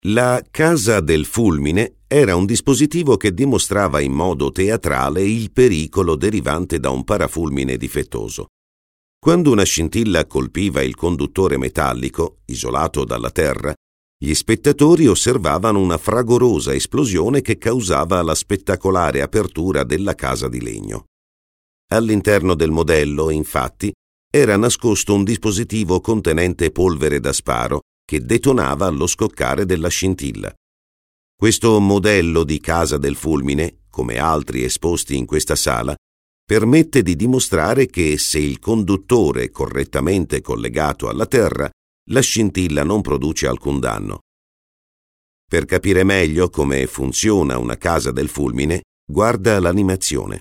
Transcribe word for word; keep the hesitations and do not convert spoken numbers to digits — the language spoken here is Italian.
La casa del fulmine era un dispositivo che dimostrava in modo teatrale il pericolo derivante da un parafulmine difettoso. Quando una scintilla colpiva il conduttore metallico, isolato dalla terra, gli spettatori osservavano una fragorosa esplosione che causava la spettacolare apertura della casa di legno. All'interno del modello, infatti, era nascosto un dispositivo contenente polvere da sparo che detonava allo scoccare della scintilla. Questo modello di casa del fulmine, come altri esposti in questa sala, permette di dimostrare che se il conduttore è correttamente collegato alla terra, la scintilla non produce alcun danno. Per capire meglio come funziona una casa del fulmine, guarda l'animazione.